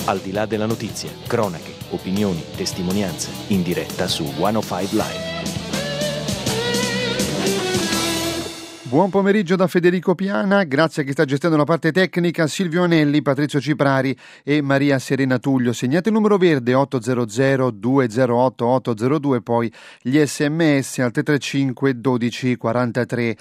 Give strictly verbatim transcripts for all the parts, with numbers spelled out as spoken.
Al di là della notizia, cronache, opinioni, testimonianze, in diretta su centocinque Live. Buon pomeriggio da Federico Piana, grazie a chi sta gestendo la parte tecnica, Silvio Anelli, Patrizio Ciprari e Maria Serena Tullio. Segnate il numero verde otto zero zero due zero otto otto zero due, poi gli sms al tre tre cinque dodici quarantatré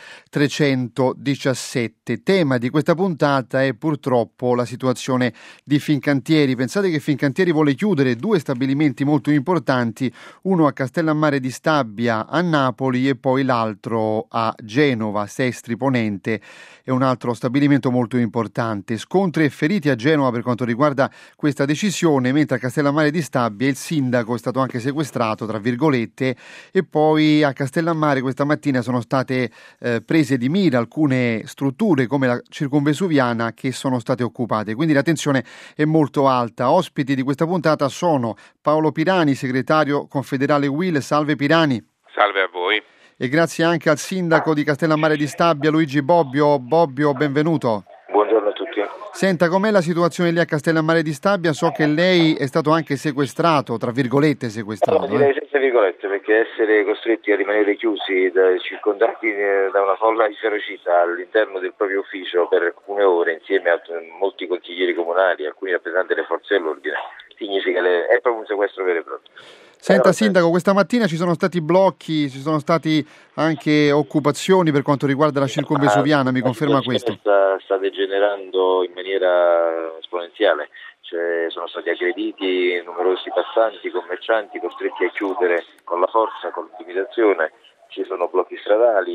trecentodiciassette. Tema di questa puntata è purtroppo la situazione di Fincantieri. Pensate che Fincantieri vuole chiudere due stabilimenti molto importanti, uno a Castellammare di Stabia a Napoli e poi l'altro a Genova. Sestri Ponente è un altro stabilimento molto importante. Scontri e feriti a Genova per quanto riguarda questa decisione, mentre a Castellammare di Stabia il sindaco è stato anche sequestrato, tra virgolette, e poi a Castellammare questa mattina sono state eh, prese di mira alcune strutture come la circumvesuviana che sono state occupate, quindi la tensione è molto alta. Ospiti di questa puntata sono Paolo Pirani, segretario confederale U I L. Salve Pirani. Salve a voi. E grazie anche al sindaco di Castellammare di Stabia, Luigi Bobbio. Bobbio, benvenuto. Buongiorno a tutti. Senta, com'è la situazione lì a Castellammare di Stabia? So che lei è stato anche sequestrato, tra virgolette sequestrato. No, direi eh? senza virgolette, perché essere costretti a rimanere chiusi, da, circondati eh, da una folla di ferocità all'interno del proprio ufficio per alcune ore, insieme a molti consiglieri comunali, alcuni rappresentanti delle forze dell'ordine, significa le, è proprio un sequestro vero e proprio. Senta sindaco, questa mattina ci sono stati blocchi, ci sono stati anche occupazioni per quanto riguarda la circumvesuviana, ah, mi conferma questo? Sta, sta degenerando in maniera esponenziale, cioè, sono stati aggrediti numerosi passanti, commercianti costretti a chiudere con la forza, con l'intimidazione, ci sono blocchi stradali.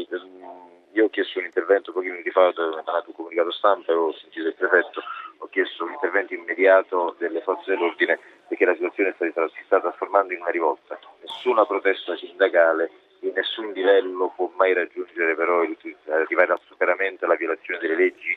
Io ho chiesto un intervento pochi minuti fa, ho mandato un comunicato stampa e ho sentito il prefetto, ho chiesto un intervento immediato delle forze dell'ordine perché la situazione si sta trasformando in una rivolta. Nessuna protesta sindacale in nessun livello può mai raggiungere però arrivare al superamento, alla violazione delle leggi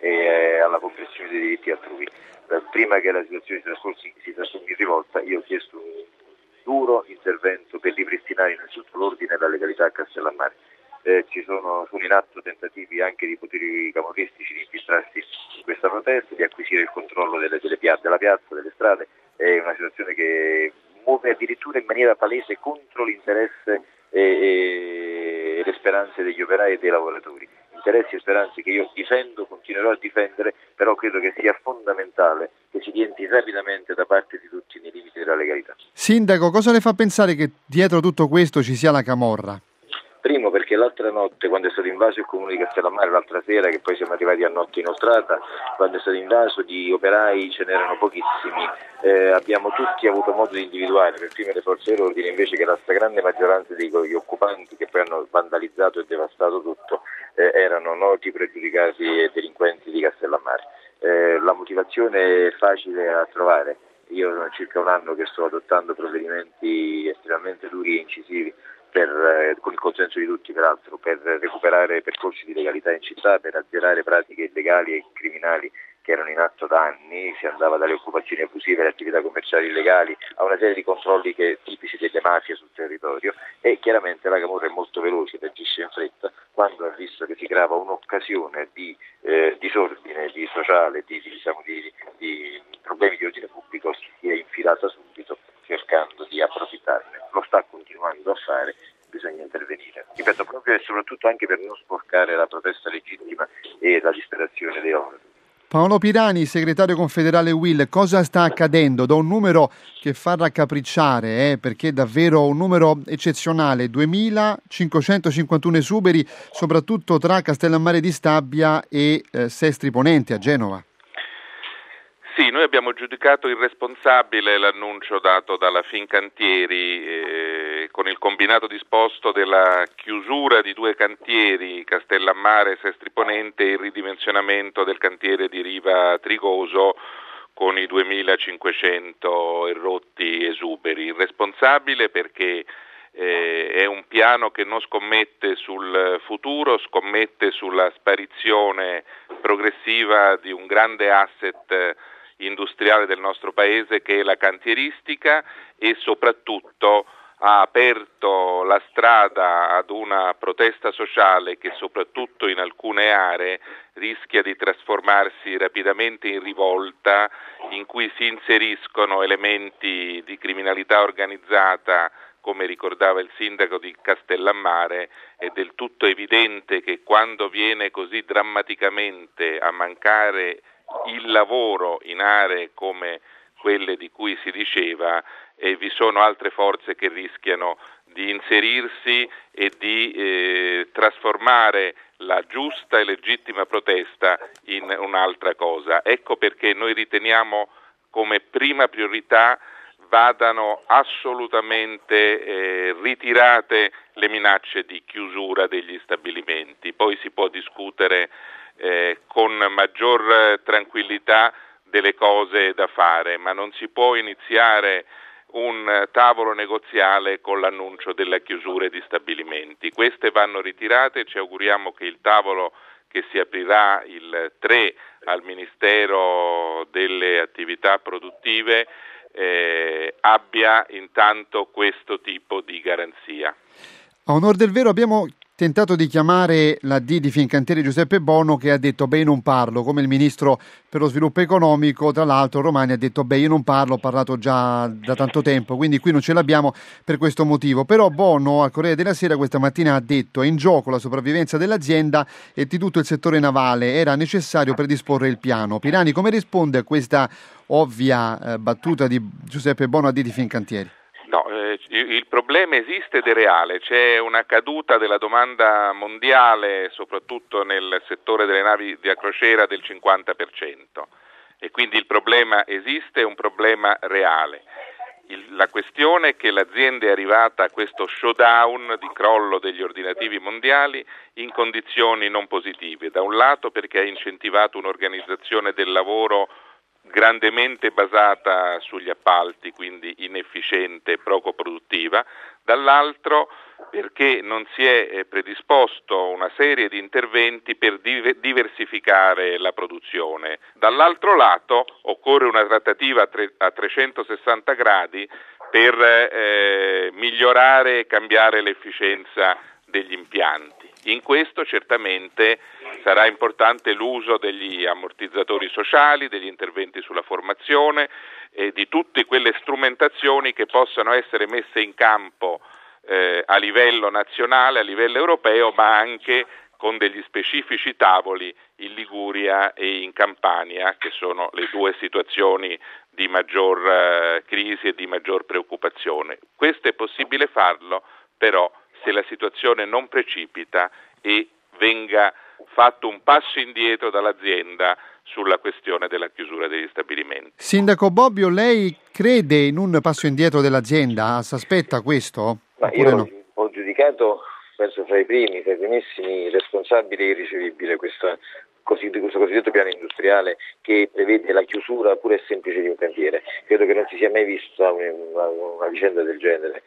e alla compressione dei diritti altrui. Prima che la situazione si trasformi, si trasformi in rivolta, io ho chiesto un duro intervento per ripristinare innanzitutto l'ordine e la legalità a Castellammare. Eh, ci sono, sono in atto tentativi anche di poteri camorristici di infiltrarsi in questa protesta, di acquisire il controllo delle, delle pia- della piazza, delle strade. È una situazione che muove addirittura in maniera palese contro l'interesse e, e, e le speranze degli operai e dei lavoratori. Interessi e speranze che io difendo, continuerò a difendere, però credo che sia fondamentale che si rientri rapidamente da parte di tutti nei limiti della legalità. Sindaco, cosa le fa pensare che dietro tutto questo ci sia la camorra? Primo perché l'altra notte, quando è stato invaso il comune di Castellammare, l'altra sera, che poi siamo arrivati a notte inoltrata, quando è stato invaso di operai ce n'erano pochissimi, eh, abbiamo tutti avuto modo di individuare, per prime le forze dell'ordine, invece che la stragrande maggioranza degli occupanti che poi hanno vandalizzato e devastato tutto, eh, erano noti, pregiudicati e delinquenti di Castellammare. Eh, la motivazione è facile a trovare. Io sono circa un anno che sto adottando provvedimenti estremamente duri e incisivi Per, eh, con il consenso di tutti peraltro, per recuperare percorsi di legalità in città, per azzerare pratiche illegali e criminali che erano in atto da anni. Si andava dalle occupazioni abusive alle attività commerciali illegali a una serie di controlli che, tipici delle mafie sul territorio, e chiaramente la camorra è molto veloce, agisce in fretta. Quando ha visto che si creava un'occasione di eh, disordine, di sociale, di, di, diciamo, di, di problemi di ordine pubblico, si è infilata subito cercando di approfittarne. Lo sta continuando a fare, bisogna intervenire. Ripeto, proprio e soprattutto anche per non sporcare la protesta legittima e la disperazione dei lavoratori. Paolo Pirani, segretario confederale U I L, cosa sta accadendo? Da un numero che fa raccapricciare, eh, perché è davvero un numero eccezionale, duemilacinquecentocinquantuno esuberi, soprattutto tra Castellammare di Stabia e eh, Sestri Ponente a Genova. Sì, noi abbiamo giudicato irresponsabile l'annuncio dato dalla Fincantieri eh, con il combinato disposto della chiusura di due cantieri, Castellammare e Sestri Ponente, e il ridimensionamento del cantiere di Riva Trigoso con i duemilacinquecento rotti esuberi. Irresponsabile perché eh, è un piano che non scommette sul futuro, scommette sulla sparizione progressiva di un grande asset industriale del nostro paese che è la cantieristica, e soprattutto ha aperto la strada ad una protesta sociale che soprattutto in alcune aree rischia di trasformarsi rapidamente in rivolta in cui si inseriscono elementi di criminalità organizzata, come ricordava il sindaco di Castellammare. È del tutto evidente che quando viene così drammaticamente a mancare il lavoro in aree come quelle di cui si diceva, e vi sono altre forze che rischiano di inserirsi e di eh, trasformare la giusta e legittima protesta in un'altra cosa. Ecco perché noi riteniamo come prima priorità vadano assolutamente eh, ritirate le minacce di chiusura degli stabilimenti. Poi si può discutere eh, con maggior tranquillità delle cose da fare, ma non si può iniziare un tavolo negoziale con l'annuncio della chiusura di stabilimenti. Queste vanno ritirate, ci auguriamo che il tavolo che si aprirà il tre al Ministero delle Attività Produttive eh, abbia intanto questo tipo di garanzia. A onor del vero abbiamo tentato di chiamare la D di Fincantieri Giuseppe Bono, che ha detto beh io non parlo, come il ministro per lo sviluppo economico, tra l'altro Romani ha detto beh io non parlo, ho parlato già da tanto tempo, quindi qui non ce l'abbiamo per questo motivo. Però Bono al Corriere della Sera questa mattina ha detto è in gioco la sopravvivenza dell'azienda e di tutto il settore navale, era necessario predisporre il piano. Pirani, come risponde a questa ovvia eh, battuta di Giuseppe Bono a D di Fincantieri? No, eh, il problema esiste ed è reale, c'è una caduta della domanda mondiale, soprattutto nel settore delle navi da crociera, del cinquanta per cento e quindi il problema esiste, è un problema reale. Il, la questione è che l'azienda è arrivata a questo showdown di crollo degli ordinativi mondiali in condizioni non positive, da un lato perché ha incentivato un'organizzazione del lavoro grandemente basata sugli appalti, quindi inefficiente e poco produttiva, dall'altro perché non si è predisposto una serie di interventi per diversificare la produzione. Dall'altro lato occorre una trattativa a trecentosessanta gradi per eh, migliorare e cambiare l'efficienza degli impianti. In questo certamente sarà importante l'uso degli ammortizzatori sociali, degli interventi sulla formazione e di tutte quelle strumentazioni che possano essere messe in campo eh, a livello nazionale, a livello europeo, ma anche con degli specifici tavoli in Liguria e in Campania, che sono le due situazioni di maggior eh, crisi e di maggior preoccupazione. Questo è possibile farlo, però se la situazione non precipita e venga fatto un passo indietro dall'azienda sulla questione della chiusura degli stabilimenti. Sindaco Bobbio, lei crede in un passo indietro dell'azienda? Si aspetta questo? Ma io no? Ho giudicato, penso fra i primi, fra i primissimi responsabili e irricevibile questa Così, di questo cosiddetto piano industriale che prevede la chiusura pura e semplice di un cantiere. Credo che non si sia mai vista una, una vicenda del genere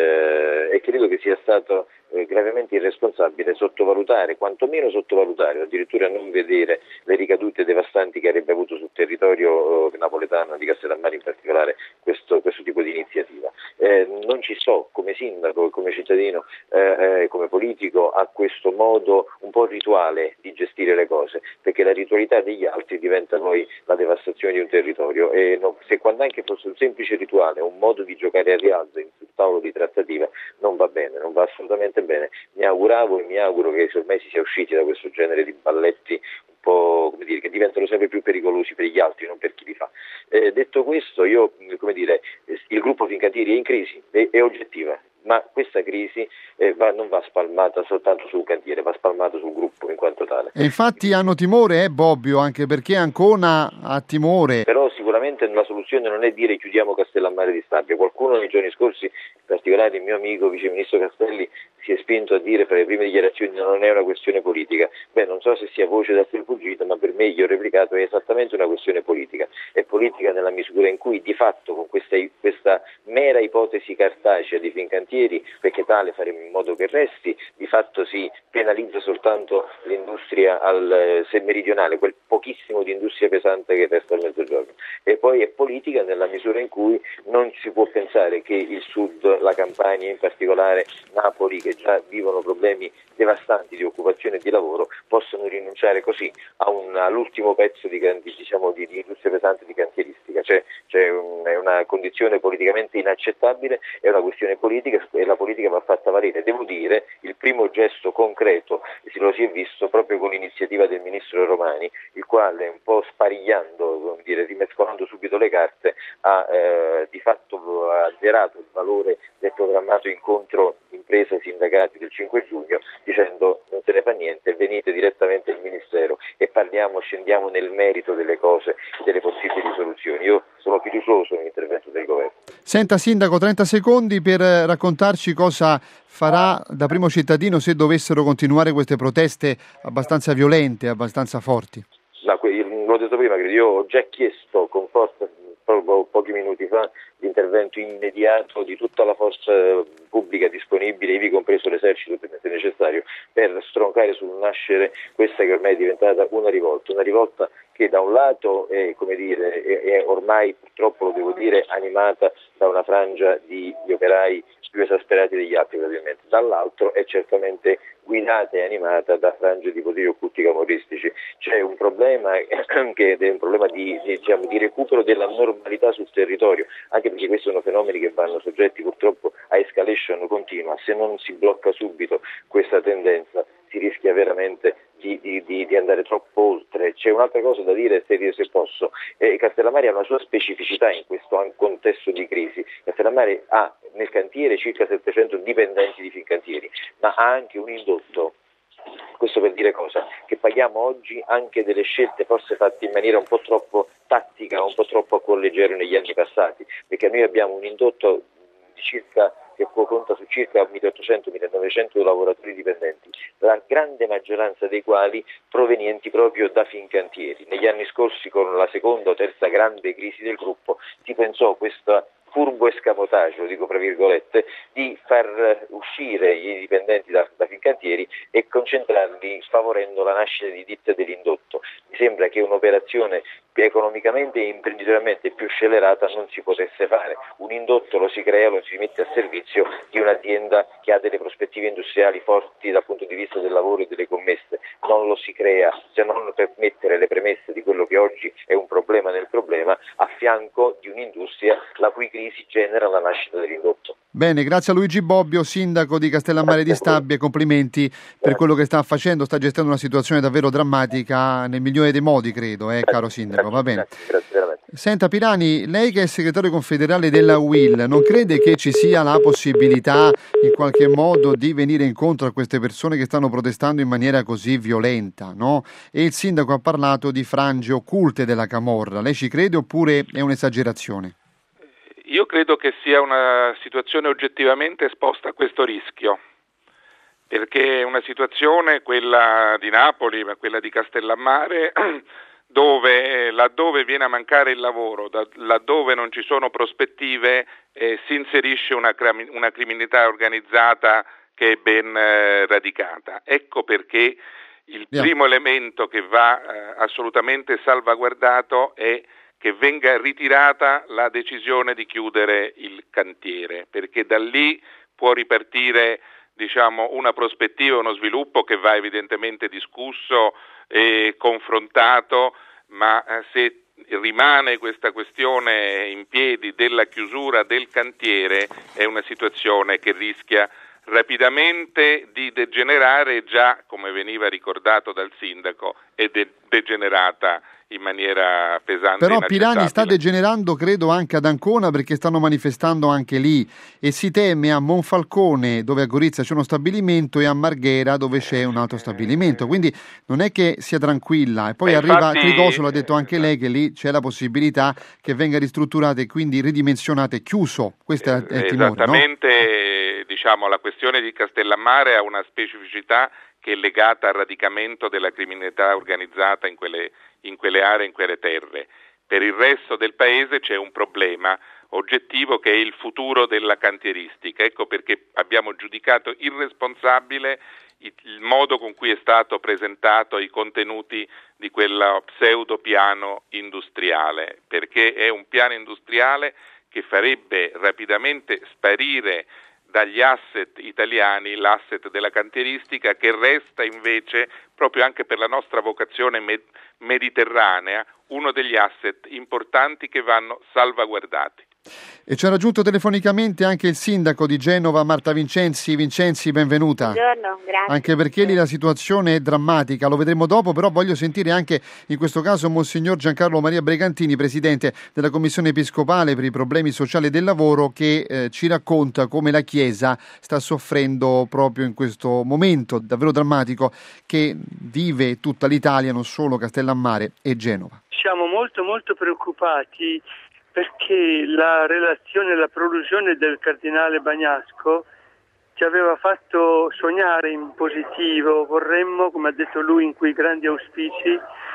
eh, e credo che sia stato eh, gravemente irresponsabile sottovalutare, quantomeno sottovalutare, addirittura non vedere le ricadute devastanti che avrebbe avuto sul territorio eh, napoletano, di Castellammare in particolare, questo, questo tipo di iniziativa. Eh, non ci sto come sindaco, come cittadino, eh, eh, come politico a questo modo un po' rituale di gestire le cose, perché la ritualità degli altri diventa poi la devastazione di un territorio e no, se quando anche fosse un semplice rituale, un modo di giocare a rialzo sul tavolo di trattativa, non va bene, non va assolutamente bene. Mi auguravo e mi auguro che ormai si sia usciti da questo genere di balletti un po', come dire, che diventano sempre più pericolosi per gli altri, non per chi li fa. Eh, detto questo, io, come dire, il gruppo Fincantieri è in crisi, è, è oggettiva. Ma questa crisi eh, va, non va spalmata soltanto sul cantiere, va spalmata sul gruppo in quanto tale. E infatti hanno timore, eh Bobbio, anche perché Ancona ha timore. Però sicuramente la soluzione non è dire chiudiamo Castellammare di Stabia. Qualcuno nei giorni scorsi, in particolare il mio amico Vice Ministro Castelli, si è spinto a dire fra le prime dichiarazioni che non è una questione politica. Beh, non so se sia voce da fuggita, ma per me, io ho replicato, è esattamente una questione politica. È politica nella misura in cui di fatto con questa, questa mera ipotesi cartacea di Fincantieri, perché tale faremo in modo che resti, di fatto si penalizza soltanto l'industria al, se meridionale, quel pochissimo di industria pesante che resta al mezzogiorno. E poi è politica nella misura in cui non si può pensare che il sud, la Campania, in particolare Napoli, che già vivono problemi devastanti di occupazione e di lavoro, possono rinunciare così a un, all'ultimo pezzo di, diciamo, di, di industria pesante di cantieristica. una condizione politicamente inaccettabile, è una questione politica e la politica va fatta valere. Devo dire, il primo gesto concreto lo si è visto proprio con l'iniziativa del ministro Romani, il quale, un po' sparigliando, come dire, rimescolando subito le carte, ha eh, di fatto azzerato il valore del programmato incontro imprese e sindacati del cinque giugno, dicendo non se ne fa niente, venite direttamente al Ministero e parliamo, scendiamo nel merito delle cose, delle possibili soluzioni. Io sono fiducioso nell'intervento del governo. Senta Sindaco, trenta secondi per raccontarci cosa farà da primo cittadino se dovessero continuare queste proteste abbastanza violente, abbastanza forti. No, l'ho detto prima, credo, io ho già chiesto con forza proprio pochi minuti fa l'intervento immediato di tutta la forza pubblica disponibile, ivi compreso l'esercito se necessario, per stroncare sul nascere questa che ormai è diventata una rivolta, una rivolta che da un lato è, come dire, è, è ormai purtroppo lo devo dire animata da una frangia di, di operai più esasperati degli altri probabilmente, dall'altro è certamente guidata e animata da frange di poteri occulti camorristici. C'è un problema che è un problema di, di, diciamo, di recupero della normalità sul territorio, anche perché questi sono fenomeni che vanno soggetti purtroppo a escalation continua. Se non si blocca subito questa tendenza si rischia veramente di, di, di, di andare troppo oltre. C'è un'altra cosa da dire, se, se posso. Eh, Castellammare ha una sua specificità in questo contesto di crisi. Castellammare ha nel cantiere circa settecento dipendenti di Fincantieri, ma ha anche un indotto, questo per dire cosa, che paghiamo oggi anche delle scelte forse fatte in maniera un po' troppo tattica, un po' troppo a cuor leggero negli anni passati, perché noi abbiamo un indotto di circa che conta su circa milleottocento millenovecento lavoratori dipendenti, la grande maggioranza dei quali provenienti proprio da Fincantieri. Negli anni scorsi, con la seconda o terza grande crisi del gruppo, si pensò questa furbo escamotaggio, lo dico tra virgolette, di far uscire i dipendenti da, da Fincantieri e concentrarli favorendo la nascita di ditte dell'indotto. Mi sembra che un'operazione economicamente e imprenditorialmente più scelerata non si potesse fare. Un indotto lo si crea, lo si mette a servizio di un'azienda che ha delle prospettive industriali forti dal punto di vista del lavoro e delle commesse. Non lo si crea se non per mettere le premesse di quello che oggi è un problema nel problema, a fianco di un'industria la cui crisi genera la nascita dell'indotto. Bene, grazie a Luigi Bobbio, sindaco di Castellammare di Stabia, complimenti grazie per quello che sta facendo, sta gestendo una situazione davvero drammatica nel migliore dei modi, credo, eh, caro sindaco, va bene. Grazie, grazie, veramente. Senta Pirani, lei che è segretario confederale della U I L, non crede che ci sia la possibilità in qualche modo di venire incontro a queste persone che stanno protestando in maniera così violenta, no? E il sindaco ha parlato di frange occulte della camorra, lei ci crede oppure è un'esagerazione? Io credo che sia una situazione oggettivamente esposta a questo rischio, perché è una situazione, quella di Napoli, ma quella di Castellammare, dove laddove viene a mancare il lavoro, da, laddove non ci sono prospettive, eh, si inserisce una, una criminalità organizzata che è ben eh, radicata. Ecco perché il yeah. primo elemento che va eh, assolutamente salvaguardato è che venga ritirata la decisione di chiudere il cantiere, perché da lì può ripartire, diciamo, una prospettiva, uno sviluppo che va evidentemente discusso e confrontato, ma se rimane questa questione in piedi della chiusura del cantiere è una situazione che rischia rapidamente di degenerare, già come veniva ricordato dal sindaco è de- degenerata in maniera pesante. Però Pirani sta degenerando credo anche ad Ancona, perché stanno manifestando anche lì, e si teme a Monfalcone, dove a Gorizia c'è uno stabilimento, e a Marghera dove c'è un altro stabilimento, quindi non è che sia tranquilla. E poi Beh, arriva infatti, Trigoso, l'ha detto anche lei, che lì c'è la possibilità che venga ristrutturato e quindi ridimensionato e chiuso. Questo è il timore, esattamente, no? Diciamo, la questione di Castellammare ha una specificità che è legata al radicamento della criminalità organizzata in quelle, in quelle aree, in quelle terre. Per il resto del paese c'è un problema oggettivo che è il futuro della cantieristica. Ecco perché abbiamo giudicato irresponsabile il modo con cui è stato presentato i contenuti di quel pseudo piano industriale, perché è un piano industriale che farebbe rapidamente sparire dagli asset italiani l'asset della cantieristica, che resta invece, proprio anche per la nostra vocazione med- mediterranea, uno degli asset importanti che vanno salvaguardati. E ci ha raggiunto telefonicamente anche il sindaco di Genova, Marta Vincenzi. Vincenzi, benvenuta. Buongiorno, grazie. Anche perché lì la situazione è drammatica, lo vedremo dopo, però voglio sentire anche in questo caso Monsignor Giancarlo Maria Bregantini, presidente della Commissione Episcopale per i problemi sociali e del lavoro, che eh, ci racconta come la Chiesa sta soffrendo proprio in questo momento davvero drammatico che vive tutta l'Italia, non solo Castellammare e Genova. Siamo molto molto preoccupati perché la relazione, la prolusione del cardinale Bagnasco ci aveva fatto sognare in positivo. Vorremmo, come ha detto lui, in quei grandi auspici,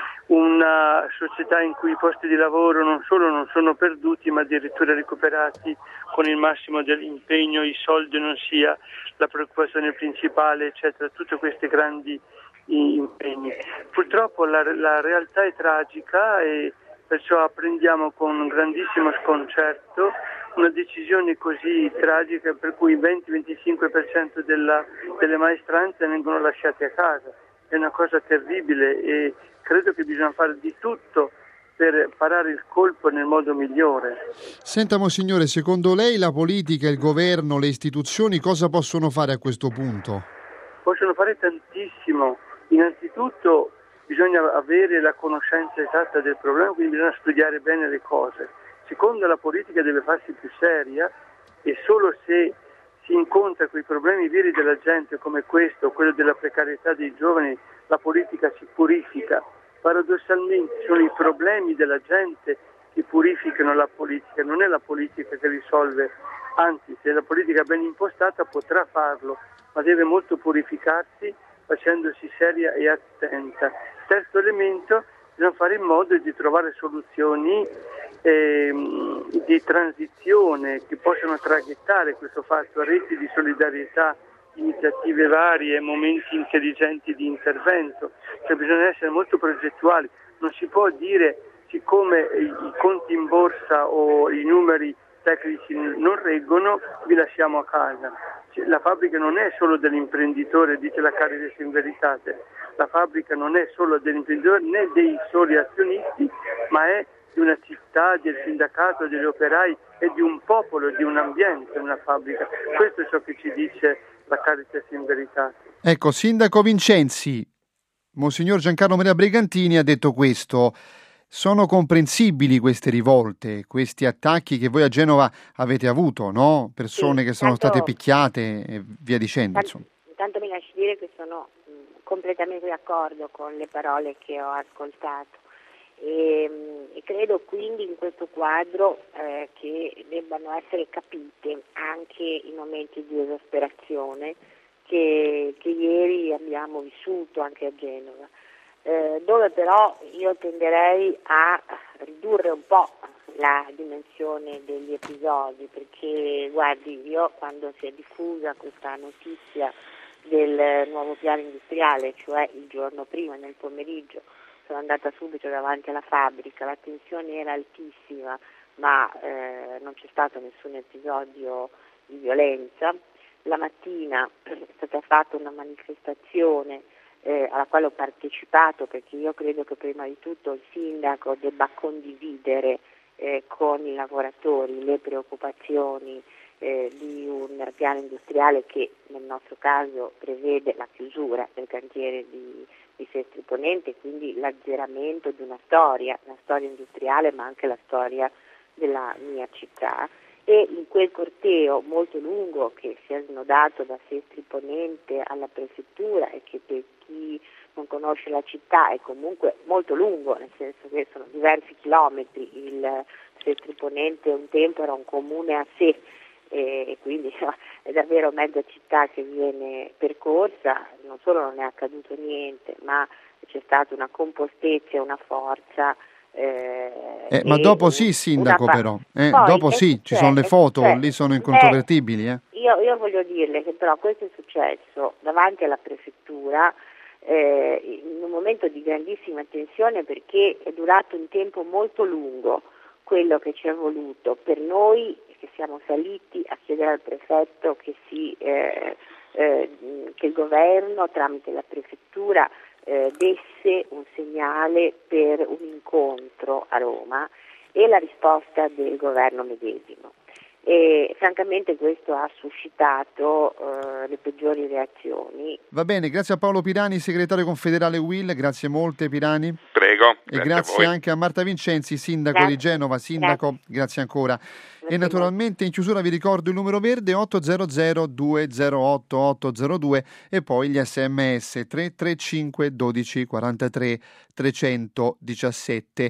una società in cui i posti di lavoro non solo non sono perduti ma addirittura recuperati con il massimo dell'impegno, i soldi non sia la preoccupazione principale, eccetera, tutte queste grandi impegni. Purtroppo la, la realtà è tragica e perciò apprendiamo con un grandissimo sconcerto una decisione così tragica per cui il venti venticinque per cento della, delle maestranze vengono lasciate a casa. È una cosa terribile e credo che bisogna fare di tutto per parare il colpo nel modo migliore. Senta, Monsignore, secondo lei la politica, il governo, le istituzioni cosa possono fare a questo punto? Possono fare tantissimo. Innanzitutto bisogna avere la conoscenza esatta del problema, quindi bisogna studiare bene le cose. Secondo, la politica deve farsi più seria e solo se si incontra quei problemi veri della gente come questo, quello della precarietà dei giovani, la politica si purifica. Paradossalmente sono i problemi della gente che purificano la politica, non è la politica che risolve, anzi se la politica è ben impostata potrà farlo, ma deve molto purificarsi facendosi seria e attenta. Terzo elemento, bisogna fare in modo di trovare soluzioni ehm, di transizione che possano traghettare questo fatto a reti di solidarietà, iniziative varie, momenti intelligenti di intervento. Cioè bisogna essere molto progettuali, non si può dire siccome i conti in borsa o i numeri tecnici non reggono vi lasciamo a casa. La fabbrica non è solo dell'imprenditore, dice la Caritas in Veritate, la fabbrica non è solo dell'imprenditore né dei soli azionisti, ma è di una città, del sindacato, degli operai e di un popolo, di un ambiente, una fabbrica. Questo è ciò che ci dice la Caritas in Veritate. Ecco, Sindaco Vincenzi, Monsignor Giancarlo Maria Bregantini ha detto questo. Sono comprensibili queste rivolte, questi attacchi che voi a Genova avete avuto, no? Persone sì, che sono tanto, state picchiate e via dicendo. Tanto, tanto mi lasci dire che sono mh, completamente d'accordo con le parole che ho ascoltato e, mh, e credo quindi in questo quadro eh, che debbano essere capite anche i momenti di esasperazione che, che ieri abbiamo vissuto anche a Genova. Eh, dove però io tenderei a ridurre un po' la dimensione degli episodi, perché guardi, io quando si è diffusa questa notizia del nuovo piano industriale, cioè il giorno prima nel pomeriggio, sono andata subito davanti alla fabbrica, la tensione era altissima, ma eh, non c'è stato nessun episodio di violenza. La mattina è stata fatta una manifestazione Eh, alla quale ho partecipato perché io credo che prima di tutto il sindaco debba condividere eh, con i lavoratori le preoccupazioni eh, di un piano industriale che nel nostro caso prevede la chiusura del cantiere di, di Sestri Ponente, quindi l'azzeramento di una storia, una storia industriale ma anche la storia della mia città. E in quel corteo molto lungo che si è snodato da Sestri Ponente alla prefettura e che per chi non conosce la città è comunque molto lungo, nel senso che sono diversi chilometri, il Sestri Ponente un tempo era un comune a sé e, e quindi no, è davvero mezza città che viene percorsa, non solo non è accaduto niente, ma c'è stata una compostezza e una forza. Eh, eh, ma dopo sì, sindaco, pa- però. Eh, Poi dopo sì, successo, ci sono le foto, successo. lì sono incontrovertibili. Eh. Io, io voglio dirle che però questo è successo davanti alla prefettura eh, in un momento di grandissima tensione perché è durato un tempo molto lungo quello che ci è voluto per noi che siamo saliti a chiedere al prefetto che, si, eh, eh, che il governo tramite la prefettura Eh, desse un segnale per un incontro a Roma e la risposta del governo medesimo. E francamente questo ha suscitato eh, le peggiori reazioni. Va bene, grazie a Paolo Pirani, segretario confederale U I L, grazie molte Pirani. Prego. E grazie, grazie anche a Marta Vincenzi, sindaco Grazie. di Genova, sindaco, grazie, grazie ancora. Grazie e naturalmente in chiusura vi ricordo il numero verde otto zero zero due zero otto otto zero due e poi gli sms tre tre cinque dodici quarantatré trecentodiciassette.